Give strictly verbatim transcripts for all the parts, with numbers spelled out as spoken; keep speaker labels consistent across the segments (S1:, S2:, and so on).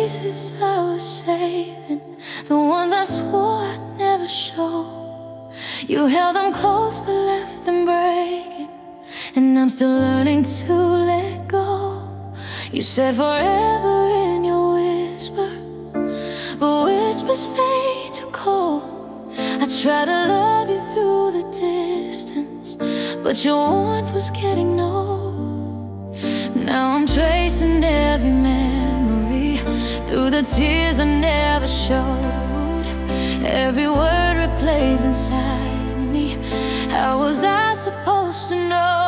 S1: pieces I was saving, the ones I swore I'd never show. You held them close but left them breaking, and I'm still learning to let go. You said forever in your whisper, but whispers fade to cold. I tried to love you through the distance, but your warmth was getting old. Now I'm tracing every memory through the tears I never showed. Every word replays inside me. How was I supposed to know?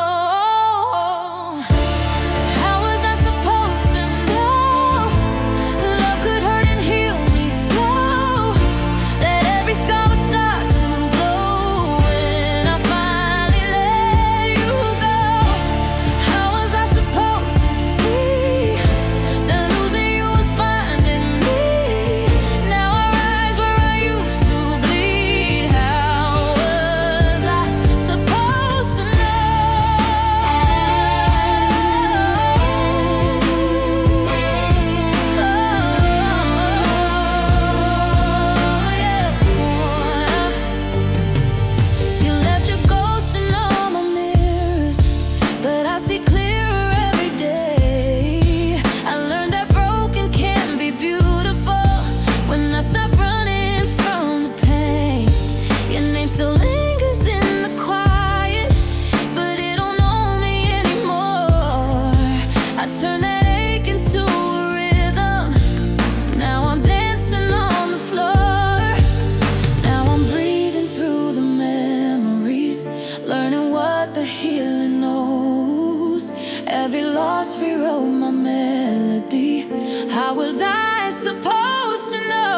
S1: Healing knows. Every loss rewrote my melody. How was I supposed to know?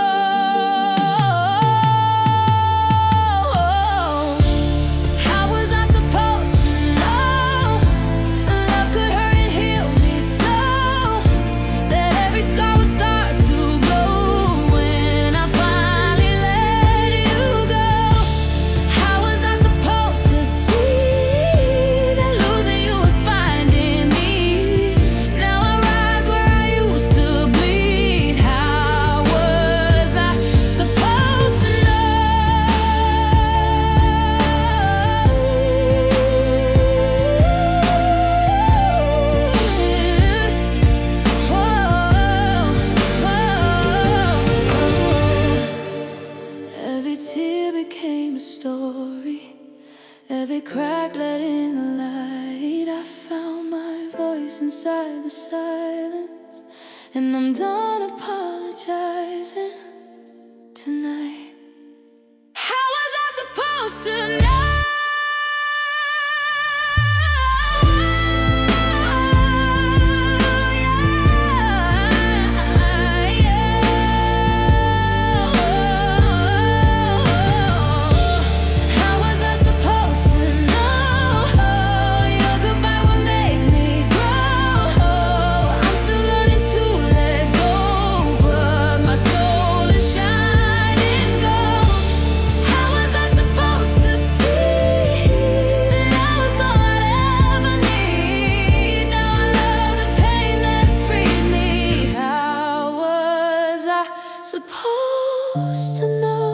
S1: How was I supposed to know love could hurt and heal me slow? That every scar would start to glow when I finally let you go. How was I supposed to see became a story? Every crack let in the light. I found my voice inside the silence, and I'm done apologizing tonight. How was I supposed to know? Supposed to know.